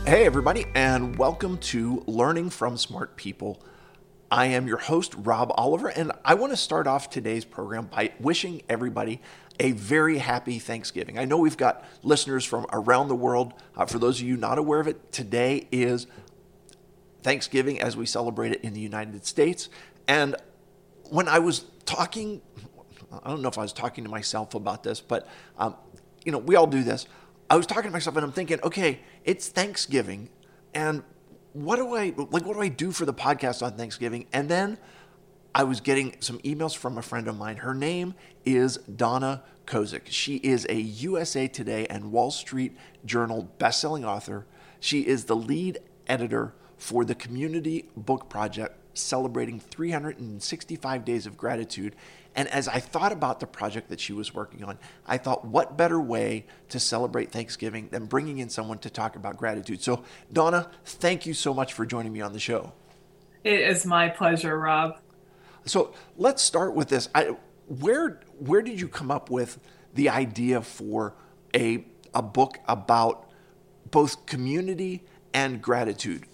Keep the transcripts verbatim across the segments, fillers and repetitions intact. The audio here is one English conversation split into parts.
Hey, everybody, and welcome to Learning from Smart People. I am your host, Rob Oliver, and I want to start off today's program by wishing everybody a very happy Thanksgiving. I know we've got listeners from around the world. Uh, for those of you not aware of it, today is Thanksgiving as we celebrate it in the United States. And when I was talking, I don't know if I was talking to myself about this, but um, you know, we all do this. I was talking to myself and I'm thinking, okay, it's Thanksgiving, and what do I like? What do I do for the podcast on Thanksgiving? And then I was getting some emails from a friend of mine. Her name is Donna Kozik. She is a U S A Today and Wall Street Journal bestselling author. She is the lead editor for the Community Book Project, celebrating three hundred sixty-five days of gratitude. And as I thought about the project that she was working on, I thought, what better way to celebrate Thanksgiving than bringing in someone to talk about gratitude? So, Donna, thank you so much for joining me on the show. It is my pleasure, Rob. So let's start with this. I, where where did you come up with the idea for a a book about both community and gratitude?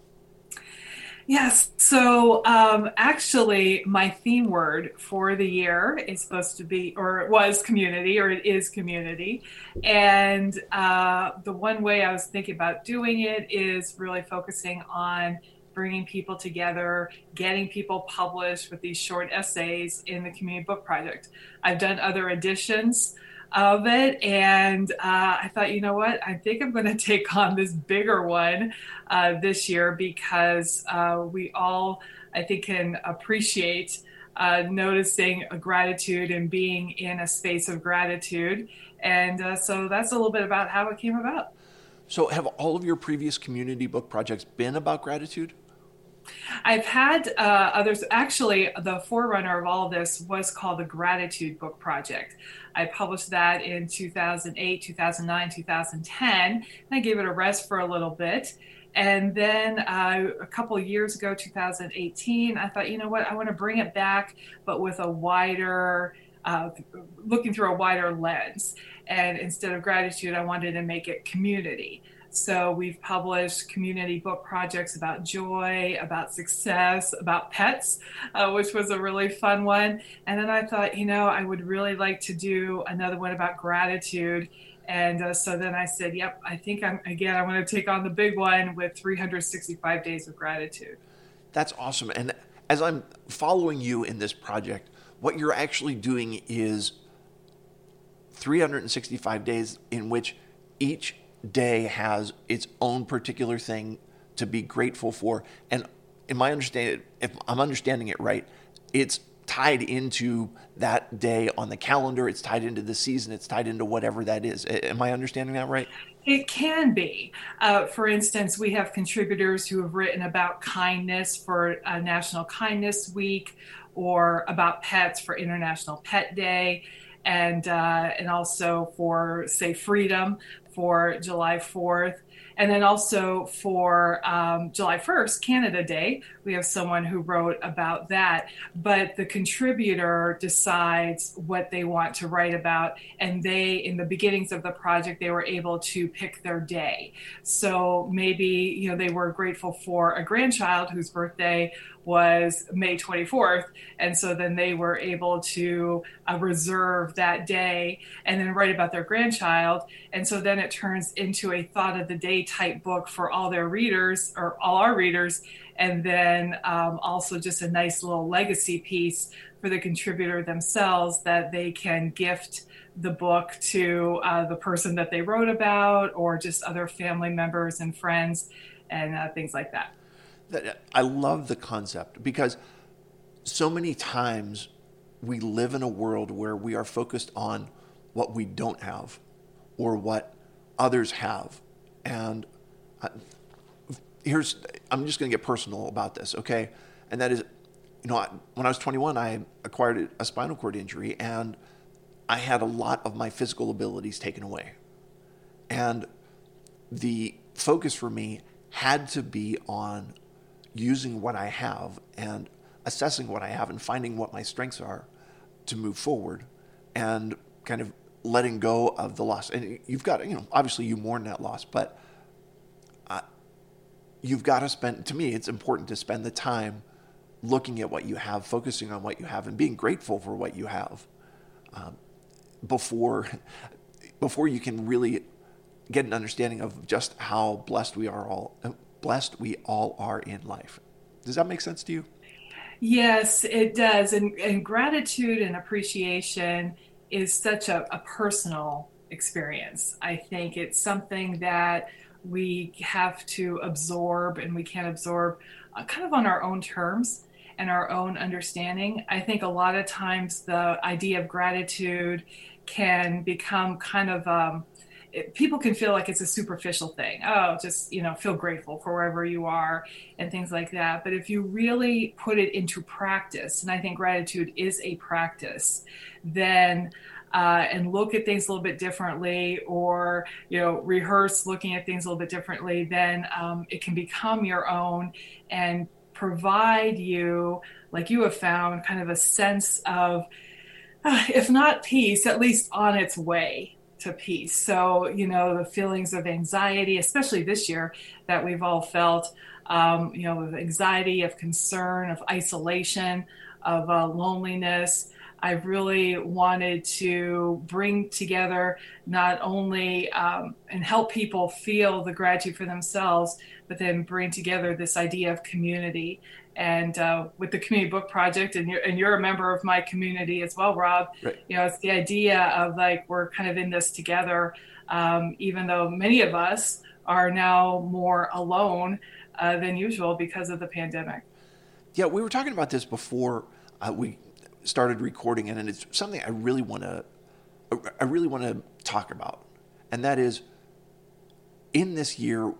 Yes, so um, actually, my theme word for the year is supposed to be, or it was community, or it is community. And uh, the one way I was thinking about doing it is really focusing on bringing people together, getting people published with these short essays in the Community Book Project. I've done other editions of it, and uh, I thought, you know what, I think I'm going to take on this bigger one uh, this year because uh, we all, I think, can appreciate uh, noticing a gratitude and being in a space of gratitude. And uh, so that's a little bit about how it came about. So have all of your previous community book projects been about gratitude? I've had uh, others. Actually, the forerunner of all of this was called the Gratitude Book Project. I published that in two thousand eight, two thousand nine, two thousand ten, and I gave it a rest for a little bit. And then uh, a couple of years ago, two thousand eighteen, I thought, you know what, I want to bring it back, but with a wider, uh, looking through a wider lens. And instead of gratitude, I wanted to make it community. So we've published community book projects about joy, about success, about pets, uh, which was a really fun one. And then I thought, you know, I would really like to do another one about gratitude. And uh, so then I said, yep, I think I'm, again, I want to take on the big one with three hundred sixty-five days of gratitude. That's awesome. And as I'm following you in this project, what you're actually doing is three hundred sixty-five days in which each day has its own particular thing to be grateful for. And in my understanding, if I'm understanding it right, it's tied into that day on the calendar. It's tied into the season. It's tied into whatever that is. Am I understanding that right? It can be. Uh, for instance, we have contributors who have written about kindness for uh, National Kindness Week, or about pets for International Pet Day, and uh, and also for, say, freedom for July fourth. And then also for um, July first, Canada Day, we have someone who wrote about that. But the contributor decides what they want to write about. And they, in the beginnings of the project, they were able to pick their day. So maybe, you know, they were grateful for a grandchild whose birthday was May twenty-fourth. And so then they were able to uh, reserve that day and then write about their grandchild. And so then it turns into a thought of the day type book for all their readers, or all our readers. And then um, also just a nice little legacy piece for the contributor themselves that they can gift the book to uh, the person that they wrote about, or just other family members and friends, and uh, things like that. I love the concept because so many times we live in a world where we are focused on what we don't have or what others have. And here's, I'm just going to get personal about this, okay? And that is, you know, when I was twenty-one, I acquired a spinal cord injury and I had a lot of my physical abilities taken away. And the focus for me had to be on using what I have and assessing what I have and finding what my strengths are to move forward and kind of letting go of the loss. And you've got, you know, obviously you mourn that loss, but uh, you've got to spend, to me, it's important to spend the time looking at what you have, focusing on what you have, and being grateful for what you have um, before, before you can really get an understanding of just how blessed we are all, blessed we all are in life. Does that make sense to you? Yes, it does. And, and gratitude and appreciation is such a, a personal experience. I think it's something that we have to absorb, and we can absorb uh, kind of on our own terms and our own understanding. I think a lot of times the idea of gratitude can become kind of um, it, people can feel like it's a superficial thing. Oh, just, you know, feel grateful for wherever you are and things like that. But if you really put it into practice, and I think gratitude is a practice, then uh, and look at things a little bit differently, or, you know, rehearse looking at things a little bit differently, then um, it can become your own and provide you, like you have found, kind of a sense of, uh, if not peace, at least on its way to peace. So, you know, the feelings of anxiety, especially this year that we've all felt, um, you know, of anxiety, of concern, of isolation, of uh, loneliness. I've really wanted to bring together not only um, and help people feel the gratitude for themselves, but then bring together this idea of community. And uh, with the Community Book Project, and you're, and you're a member of my community as well, Rob, Right. You know, it's the idea of like, we're kind of in this together, um, even though many of us are now more alone uh, than usual because of the pandemic. Yeah, we were talking about this before uh, we started recording, and it's something I really want to, I really want to talk about, and that is, in this year,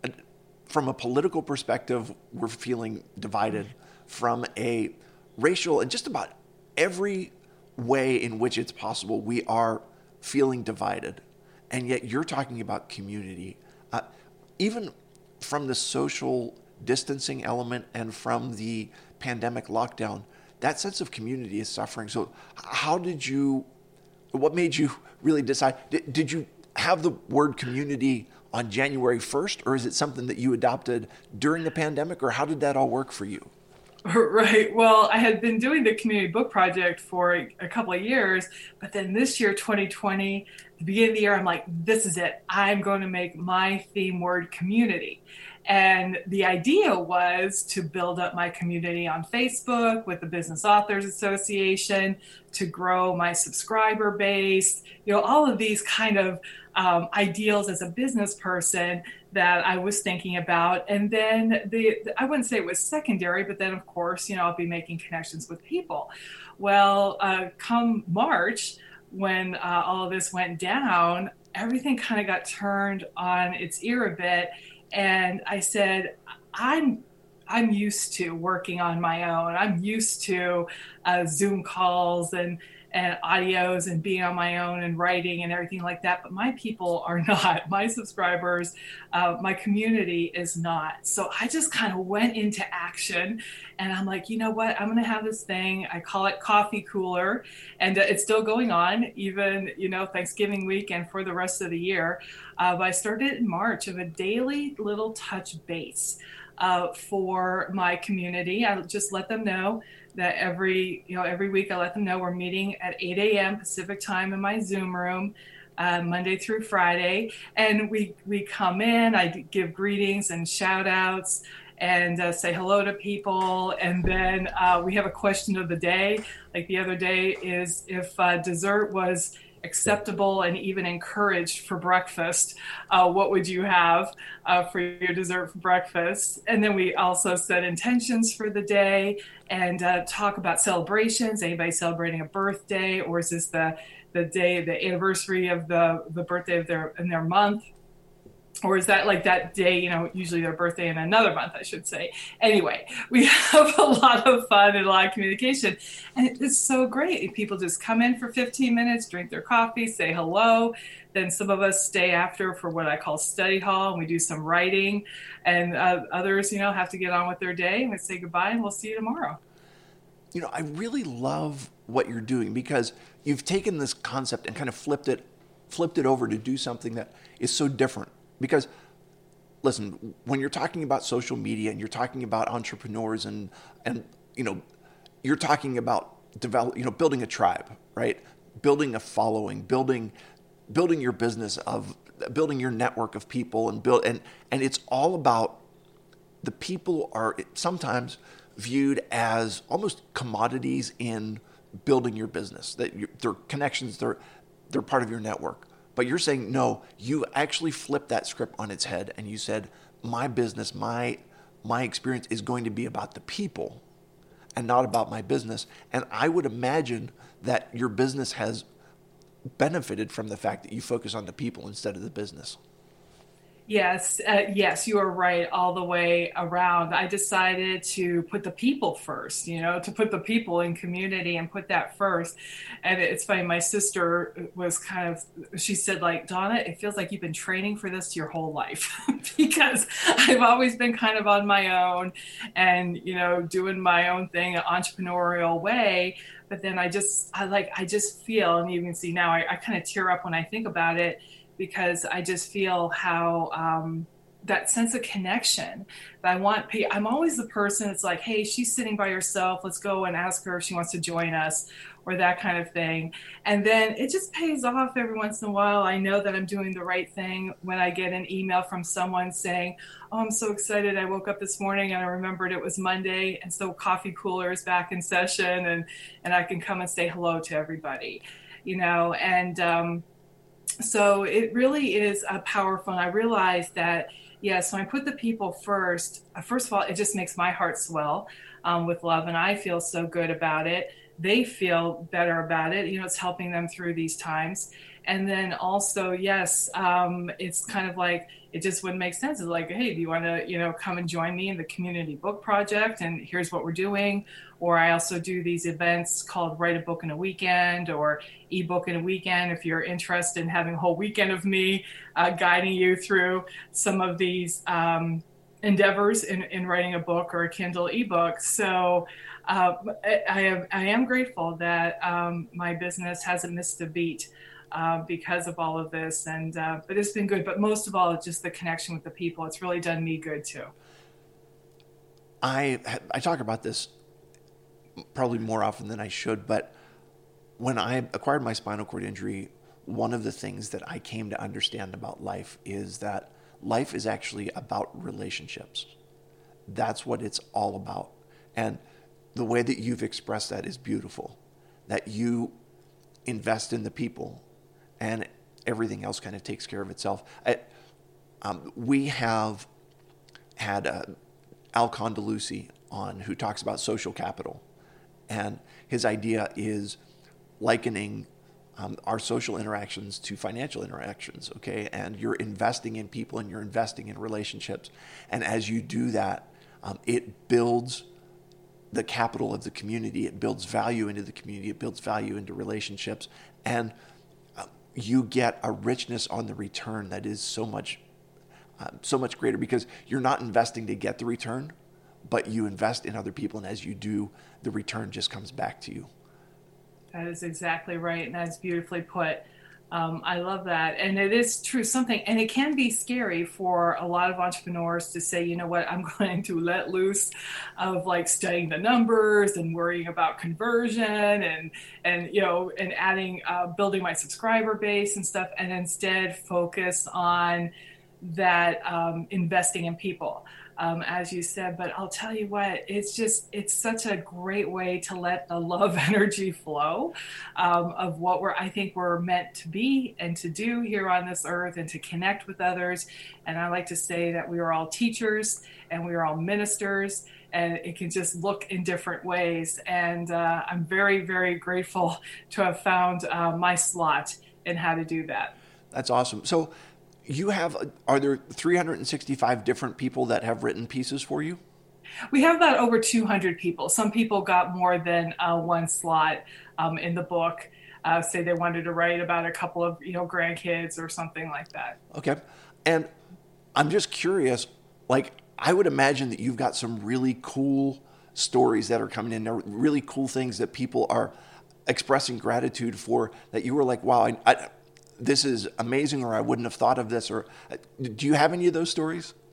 from a political perspective, we're feeling divided. From a racial and just about every way in which it's possible, we are feeling divided. And yet you're talking about community. Uh, even from the social distancing element and from the pandemic lockdown, that sense of community is suffering. So how did you, what made you really decide, did, did you have the word community on January first, or is it something that you adopted during the pandemic, or how did that all work for you? Right. Well, I had been doing the Community Book Project for a, a couple of years, but then this year, twenty twenty, the beginning of the year, I'm like, this is it. I'm going to make my theme word community. And the idea was to build up my community on Facebook with the Business Authors Association, to grow my subscriber base, you know, all of these kind of um, ideals as a business person that I was thinking about. And then the, I wouldn't say it was secondary, but then of course, you know, I'll be making connections with people. Well, uh, come March, when uh, all of this went down, everything kind of got turned on its ear a bit. And I said, I'm I'm used to working on my own. I'm used to uh, Zoom calls and and audios and being on my own and writing and everything like that. But my people are not. My subscribers, uh, my community is not. So I just kind of went into action, and I'm like, you know what? I'm going to have this thing. I call it Coffee Cooler, and uh, it's still going on, even, you know, Thanksgiving week and for the rest of the year. Uh, but I started in March of a daily little touch base uh, for my community. I just let them know that every, you know, every week I let them know we're meeting at eight a.m. Pacific time in my Zoom room, uh, Monday through Friday. And we, we come in, I give greetings and shout outs and uh, say hello to people. And then uh, we have a question of the day. Like the other day is if uh, dessert was acceptable and even encouraged for breakfast, uh, what would you have uh, for your dessert for breakfast? And then we also set intentions for the day and uh, talk about celebrations. Anybody celebrating a birthday, or is this the the day, the anniversary of the the birthday of their in their month? Or is that like that day, you know, usually their birthday in another month, I should say. Anyway, we have a lot of fun and a lot of communication. And it's so great. People just come in for fifteen minutes, drink their coffee, say hello. Then some of us stay after for what I call study hall, and we do some writing. And uh, others, you know, have to get on with their day, and we say goodbye and we'll see you tomorrow. You know, I really love what you're doing, because you've taken this concept and kind of flipped it, flipped it over to do something that is so different. Because listen, when you're talking about social media and you're talking about entrepreneurs and, and, you know, you're talking about develop, you know, building a tribe, right? Building a following, building, building your business of building your network of people and build, and, and it's all about the people are sometimes viewed as almost commodities in building your business, that you, they're connections, they're, they're part of your network. But you're saying, no, you actually flipped that script on its head and you said, my business, my my experience is going to be about the people and not about my business. And I would imagine that your business has benefited from the fact that you focus on the people instead of the business. Yes, uh, yes, you are right all the way around. I decided to put the people first, you know, to put the people in community and put that first. And it's funny, my sister was kind of, she said, like, Donna, it feels like you've been training for this your whole life because I've always been kind of on my own and, you know, doing my own thing, an entrepreneurial way. But then I just, I like, I just feel, and you can see now, I, I kind of tear up when I think about it, because I just feel how um, that sense of connection that I want. I'm always the person that's like, hey, she's sitting by herself. Let's go and ask her if she wants to join us, or that kind of thing. And then it just pays off every once in a while. I know that I'm doing the right thing when I get an email from someone saying, oh, I'm so excited. I woke up this morning and I remembered it was Monday. And so Coffee Cooler is back in session, and, and I can come and say hello to everybody, you know, and, um, so it really is a powerful. And I realized that, yes, when I put the people first, first of all, it just makes my heart swell um, with love. And I feel so good about it. They feel better about it. You know, it's helping them through these times. And then also, yes, um, it's kind of like, it just wouldn't make sense. It's like, hey, do you want to, you know, come and join me in the community book project? And here's what we're doing. Or I also do these events called Write a Book in a Weekend or ebook in a weekend. If you're interested in having a whole weekend of me uh, guiding you through some of these um, endeavors in, in writing a book or a Kindle ebook. So uh, I, am, I am grateful that um, my business hasn't missed a beat Uh, because of all of this. And, uh, but it's been good. But most of all, it's just the connection with the people. It's really done me good too. I, I talk about this probably more often than I should, but when I acquired my spinal cord injury, one of the things that I came to understand about life is that life is actually about relationships. That's what it's all about. And the way that you've expressed that is beautiful, that you invest in the people and everything else kind of takes care of itself. I, um, we have had uh, Al Condalucci on, who talks about social capital. And his idea is likening um, our social interactions to financial interactions, okay? And you're investing in people and you're investing in relationships. And as you do that, um, it builds the capital of the community. It builds value into the community. It builds value into relationships. And you get a richness on the return that is so much, uh, so much greater, because you're not investing to get the return, but you invest in other people. And as you do, the return just comes back to you. That is exactly right. And that's beautifully put. Um, I love that. And it is true, something, and it can be scary for a lot of entrepreneurs to say, you know what, I'm going to let loose of like studying the numbers and worrying about conversion and, and, you know, and adding, uh, building my subscriber base and stuff, and instead focus on that um, investing in people. Um, as you said, but I'll tell you what, it's just, it's such a great way to let the love energy flow um, of what we're, I think we're meant to be and to do here on this earth, and to connect with others. And I like to say that we are all teachers and we are all ministers, and it can just look in different ways. And uh, I'm very, very grateful to have found uh, my slot in how to do that. That's awesome. So you have, are there three hundred sixty-five different people that have written pieces for you? We have about over two hundred people. Some people got more than uh, one slot um, in the book. Uh, say they wanted to write about a couple of, you know, grandkids or something like that. Okay. And I'm just curious, like, I would imagine that you've got some really cool stories that are coming in there, really cool things that people are expressing gratitude for, that you were like, wow, I, I this is amazing, or I wouldn't have thought of this. Or do you have any of those stories?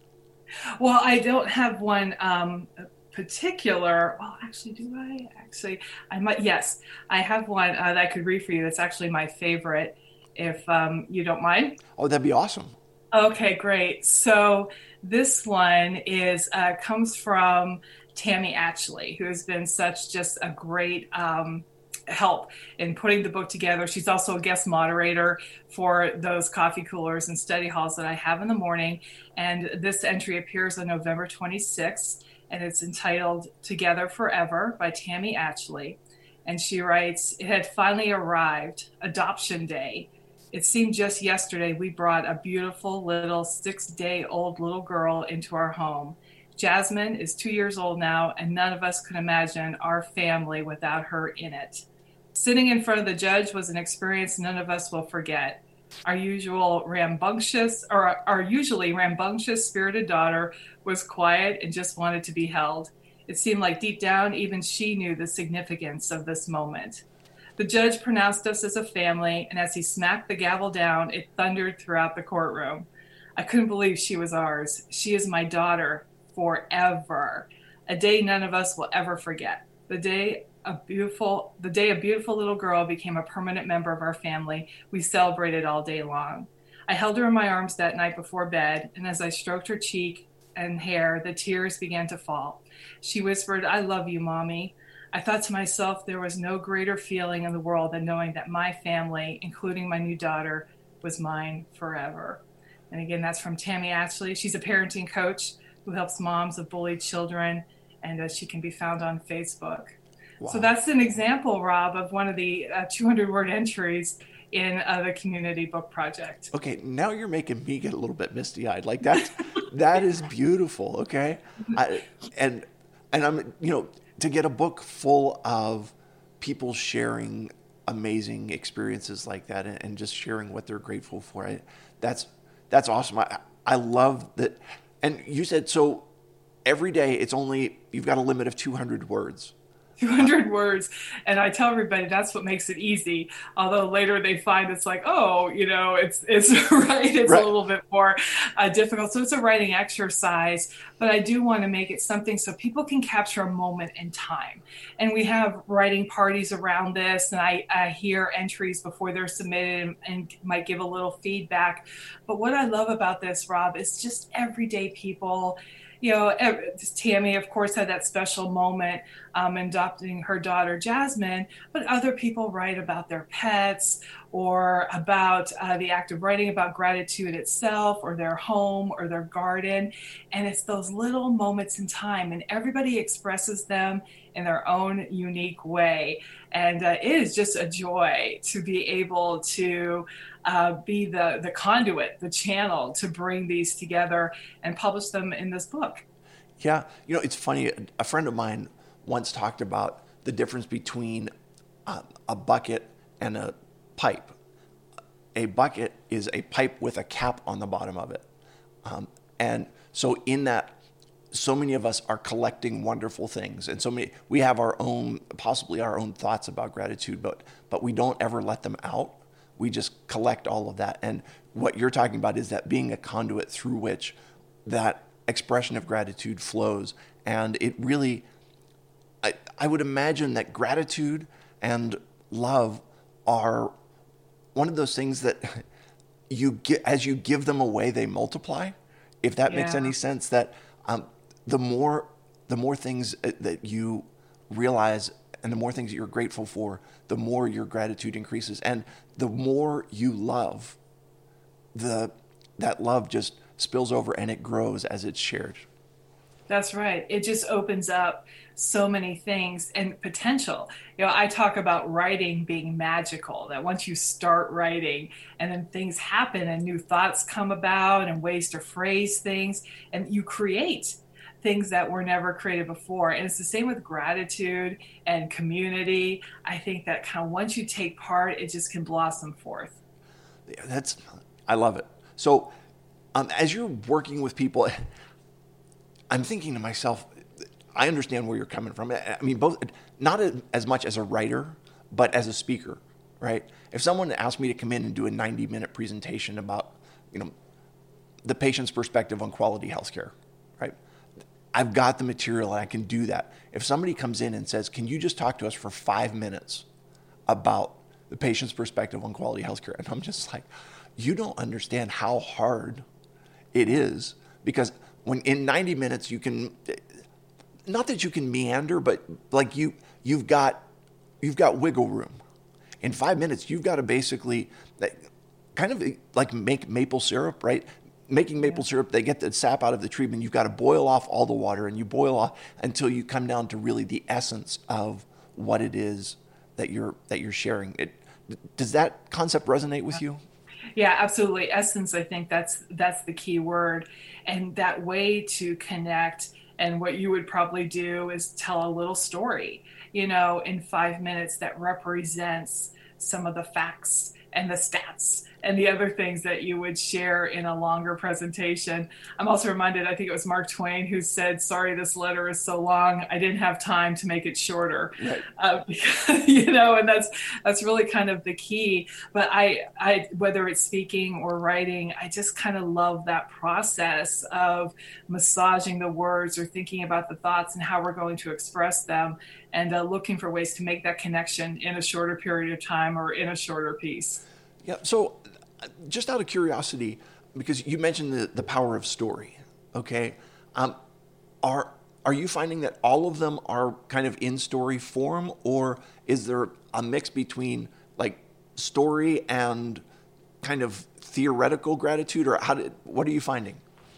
Well, I don't have one um, particular. Well, actually, do I? Actually, I might. Yes, I have one uh, that I could read for you. That's actually my favorite, if um, you don't mind. Oh, that'd be awesome. Okay, great. So this one is uh, comes from Tammy Atchley, who has been such just a great um, help in putting the book together. She's also a guest moderator for those coffee coolers and study halls that I have in the morning. And this entry appears on November twenty-sixth, and it's entitled Together Forever by Tammy Atchley. And she writes, "It had finally arrived, Adoption Day. It seemed just yesterday we brought a beautiful little six-day-old little girl into our home. Jasmine is two years old now, and none of us could imagine our family without her in it. Sitting in front of the judge was an experience none of us will forget. Our usual rambunctious, or our usually rambunctious, spirited daughter was quiet and just wanted to be held. It seemed like deep down, even she knew the significance of this moment. The judge pronounced us as a family, and as he smacked the gavel down, it thundered throughout the courtroom. I couldn't believe she was ours. She is my daughter forever. A day none of us will ever forget. The day a beautiful, the day a beautiful little girl became a permanent member of our family, we celebrated all day long. I held her in my arms that night before bed, and as I stroked her cheek and hair, the tears began to fall. She whispered, 'I love you, Mommy.' I thought to myself there was no greater feeling in the world than knowing that my family, including my new daughter, was mine forever." And again, that's from Tammy Atchley. She's a parenting coach who helps moms of bullied children, and uh, she can be found on Facebook. Wow. So that's an example, Rob, of one of the uh, two hundred word entries in uh, the Community Book Project. Okay, now you're making me get a little bit misty-eyed. Like that, that is beautiful. Okay, I, and and I'm you know to get a book full of people sharing amazing experiences like that and, and just sharing what they're grateful for. I, that's that's awesome. I I love that. And you said so. Every day, it's only you've got a limit of two hundred words. two hundred words. And I tell everybody that's what makes it easy. Although later they find it's like, oh, you know, it's, it's right. It's right. A little bit more uh, difficult. So it's a writing exercise, but I do want to make it something so people can capture a moment in time. And we have writing parties around this, and I, I hear entries before they're submitted and, and might give a little feedback. But what I love about this, Rob, is just everyday people. You know, Tammy, of course, had that special moment um, adopting her daughter, Jasmine, but other people write about their pets or about uh, the act of writing about gratitude itself or their home or their garden. And it's those little moments in time, and everybody expresses them in their own unique way. And uh, it is just a joy to be able to uh, be the, the conduit, the channel to bring these together and publish them in this book. Yeah. You know, it's funny. A friend of mine once talked about the difference between uh, a bucket and a pipe. A bucket is a pipe with a cap on the bottom of it. Um, and so in that, so many of us are collecting wonderful things, and so many we have our own, possibly our own thoughts about gratitude, but but we don't ever let them out. We just collect all of that. And what you're talking about is that being a conduit through which that expression of gratitude flows. And it really, I, I would imagine that gratitude and love are one of those things that you get, as you give them away, they multiply. If that yeah. makes any sense, that um, the more the more things that you realize and the more things that you're grateful for, the more your gratitude increases. And the more you love, the that love just spills over and it grows as it's shared. That's right. It just opens up so many things and potential. You know, I talk about writing being magical, that once you start writing and then things happen and new thoughts come about and ways to phrase things, and you create things that were never created before. And it's the same with gratitude and community. I think that kind of once you take part, it just can blossom forth. Yeah, that's, I love it. So um, as you're working with people, I'm thinking to myself, I understand where you're coming from. I mean, both, not as much as a writer, but as a speaker, right? If someone asked me to come in and do a ninety minute presentation about, you know, the patient's perspective on quality healthcare, right? I've got the material and I can do that. If somebody comes in and says, can you just talk to us for five minutes about the patient's perspective on quality healthcare? And I'm just like, you don't understand how hard it is, because when in ninety minutes you can, not that you can meander, but like you, you've got, you've got wiggle room. In five minutes, you've got to basically kind of like make maple syrup, right? Making maple yeah. syrup, they get the sap out of the tree, and you've got to boil off all the water, and you boil off until you come down to really the essence of what it is that you're that you're sharing. It, does that concept resonate with you? Yeah, absolutely. Essence, I think that's that's the key word. And that way to connect, and what you would probably do is tell a little story, you know, in five minutes that represents some of the facts and the stats and the other things that you would share in a longer presentation. I'm also reminded, I think it was Mark Twain who said, sorry, this letter is so long, I didn't have time to make it shorter. Right. Uh, because, you know, and that's that's really kind of the key. But I, I, whether it's speaking or writing, I just kind of love that process of massaging the words or thinking about the thoughts and how we're going to express them, and uh, looking for ways to make that connection in a shorter period of time or in a shorter piece. Yeah. So just out of curiosity, because you mentioned the, the power of story, okay, um, are are you finding that all of them are kind of in story form, or is there a mix between like story and kind of theoretical gratitude, or how did, what are you finding?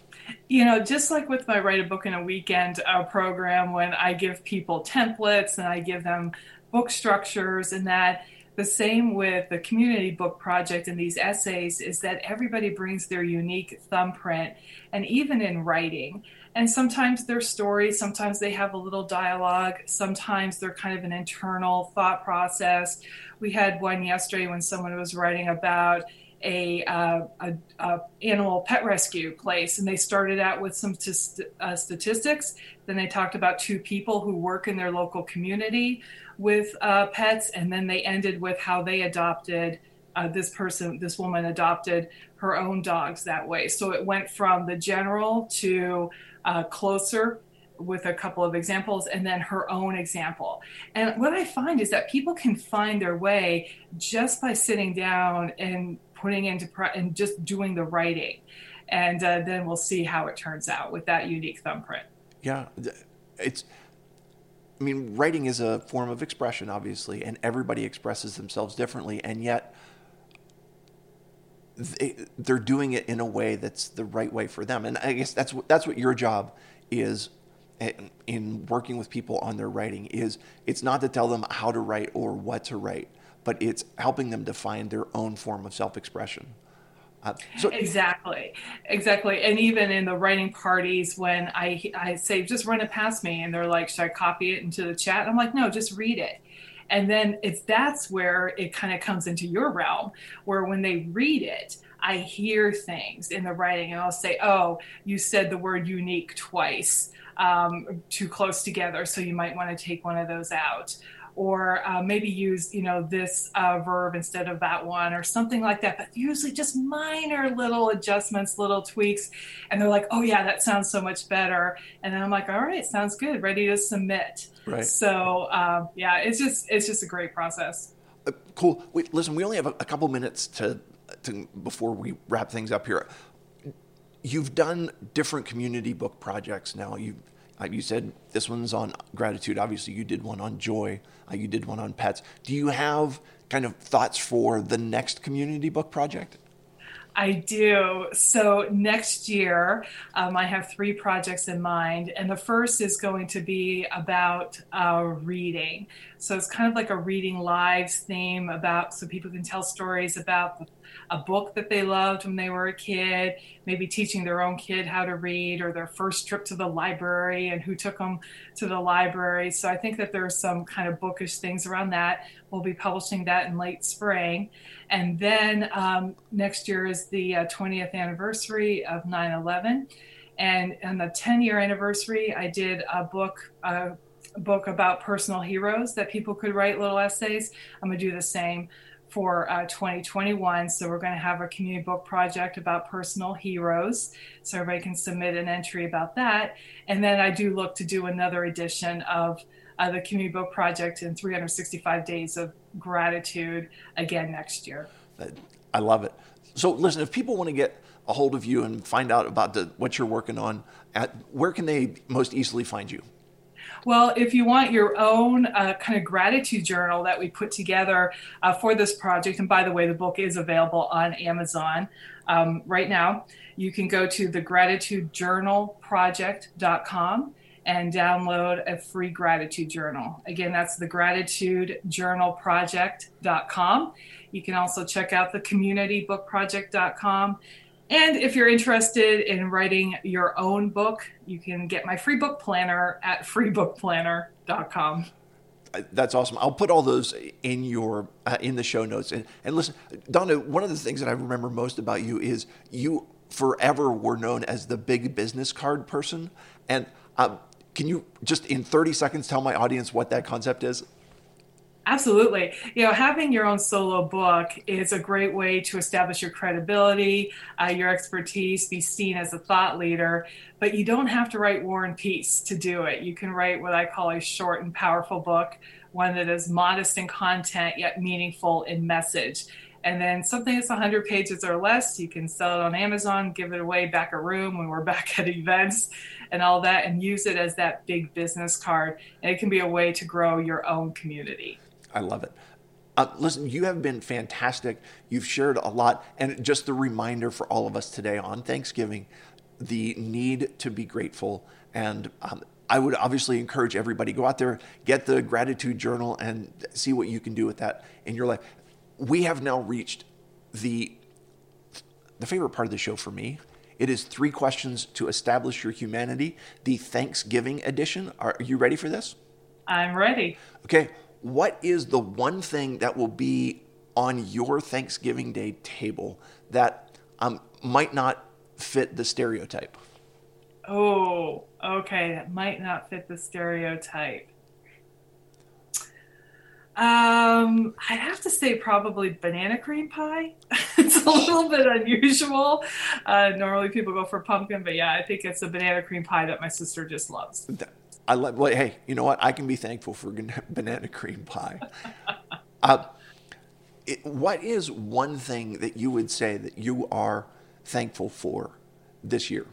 You know, just like with my Write a Book in a Weekend uh, program, when I give people templates and I give them book structures and that, the same with the community book project and these essays is that everybody brings their unique thumbprint, and even in writing. And sometimes they're stories, sometimes they have a little dialogue, sometimes they're kind of an internal thought process. We had one yesterday when someone was writing about a, uh, a, a animal pet rescue place, and they started out with some t- uh, statistics. Then they talked about two people who work in their local community with uh, pets, and then they ended with how they adopted uh, this person, this woman adopted her own dogs that way. So it went from the general to uh, closer with a couple of examples, and then her own example. And what I find is that people can find their way just by sitting down and putting into pre- and just doing the writing, and uh, then we'll see how it turns out with that unique thumbprint. Yeah, it's. I mean, writing is a form of expression, obviously, and everybody expresses themselves differently, and yet they, they're doing it in a way that's the right way for them. And I guess that's that's what your job is in working with people on their writing. Is it's not to tell them how to write or what to write, but it's helping them to find their own form of self-expression. Uh, so, exactly, exactly. And even in the writing parties, when I I say, just run it past me, and they're like, should I copy it into the chat? I'm like, no, just read it. And then it's that's where it kind of comes into your realm, where when they read it, I hear things in the writing, and I'll say, oh, you said the word unique twice, um, too close together, so you might want to take one of those out. Or uh, maybe use, you know, this uh, verb instead of that one, or something like that. But usually just minor little adjustments, little tweaks. And they're like, oh, yeah, that sounds so much better. And then I'm like, all right, sounds good. Ready to submit. Right. So, uh, yeah, it's just it's just a great process. Uh, cool. Wait, listen, we only have a, a couple minutes to, to before we wrap things up here. You've done different community book projects now. You've You said this one's on gratitude. Obviously, you did one on joy. Uh, you did one on pets. Do you have kind of thoughts for the next community book project? I do. So next year, um, I have three projects in mind. And the first is going to be about uh, reading. So it's kind of like a reading lives theme about, so people can tell stories about the a book that they loved when they were a kid, maybe teaching their own kid how to read, or their first trip to the library and who took them to the library. So I think that there's some kind of bookish things around that. We'll be publishing that in late spring. And then um, next year is the uh, twentieth anniversary of nine eleven. And on the ten year anniversary, I did a book, uh, a book about personal heroes that people could write little essays. I'm going to do the same for uh, twenty twenty-one. So we're going to have a community book project about personal heroes. So everybody can submit an entry about that. And then I do look to do another edition of uh, the community book project in three hundred sixty-five days of gratitude again next year. I love it. So listen, if people want to get a hold of you and find out about the, what you're working on, at, where can they most easily find you? Well, if you want your own uh, kind of gratitude journal that we put together uh, for this project, and by the way, the book is available on Amazon um, right now, you can go to the gratitude journal project dot com and download a free gratitude journal. Again, that's the gratitude journal project dot com. You can also check out the community book project dot com. And if you're interested in writing your own book, you can get my free book planner at free book planner dot com. That's awesome. I'll put all those in your uh, in the show notes. And, and listen, Donna, one of the things that I remember most about you is you forever were known as the big business card person. And um, can you just in thirty seconds tell my audience what that concept is? Absolutely. You know, having your own solo book is a great way to establish your credibility, uh, your expertise, be seen as a thought leader, but you don't have to write War and Peace to do it. You can write what I call a short and powerful book, one that is modest in content, yet meaningful in message. And then something that's one hundred pages or less, you can sell it on Amazon, give it away back a room when we're back at events and all that, and use it as that big business card. And it can be a way to grow your own community. I love it. Uh, listen, you have been fantastic. You've shared a lot. And just the reminder for all of us today on Thanksgiving, the need to be grateful. And um, I would obviously encourage everybody, go out there, get the gratitude journal and see what you can do with that in your life. We have now reached the, the favorite part of the show for me. It is three questions to establish your humanity, the Thanksgiving edition. Are you ready for this? I'm ready. Okay. What is the one thing that will be on your Thanksgiving Day table that um, might not fit the stereotype? Oh, okay. That might not fit the stereotype. Um, I'd have to say probably banana cream pie. It's a little bit unusual. Uh, normally people go for pumpkin, but yeah, I think it's a banana cream pie that my sister just loves. I love. Well, hey, you know what? I can be thankful for banana cream pie. uh, it, what is one thing that you would say that you are thankful for this year?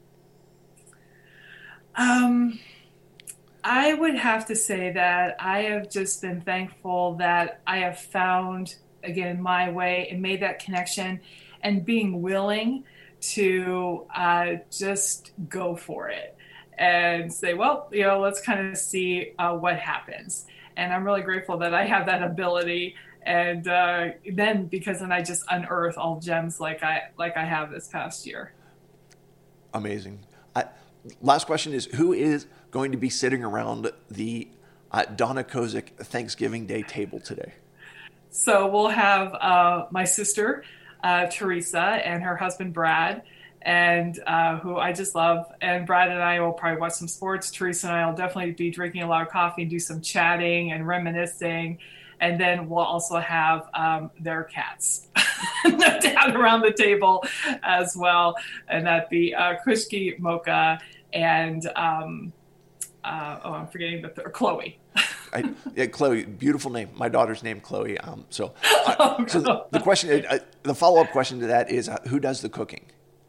Um, I would have to say that I have just been thankful that I have found, again, my way and made that connection and being willing to uh, just go for it. And say, well, you know, let's kind of see uh, what happens. And I'm really grateful that I have that ability. And uh, then because then I just unearth all gems like I like I have this past year. Amazing. I, last question is, who is going to be sitting around the uh, Donna Kozik Thanksgiving Day table today? So we'll have uh, my sister, uh, Teresa, and her husband, Brad, and uh, who I just love. And Brad and I will probably watch some sports. Teresa and I will definitely be drinking a lot of coffee and do some chatting and reminiscing. And then we'll also have um, their cats no doubt around the table as well. And that'd be uh, Krishki, Mocha, and um, uh, oh, I'm forgetting the third, Chloe. I, yeah, Chloe, beautiful name. My daughter's named Chloe. Um, so, uh, oh, so the, the question, uh, the follow-up question to that is, uh, who does the cooking?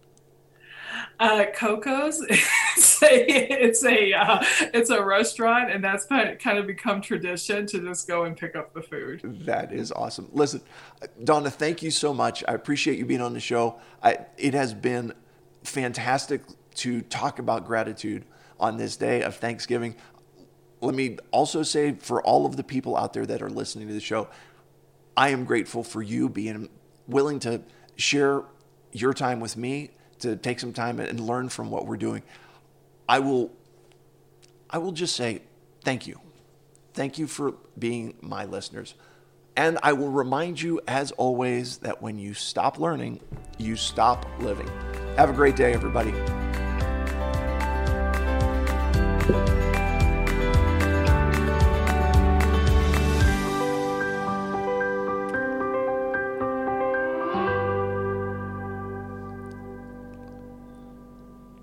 Uh, Coco's. It's a it's a uh, it's a restaurant, and that's kind of become tradition to just go and pick up the food. That is awesome. Listen, Donna, thank you so much. I appreciate you being on the show. I, it has been fantastic to talk about gratitude on this day of Thanksgiving. Let me also say, for all of the people out there that are listening to the show, I am grateful for you being willing to share your time with me, to take some time and learn from what we're doing. I will, I will just say thank you. Thank you for being my listeners. And I will remind you, as always, that when you stop learning, you stop living. Have a great day, everybody.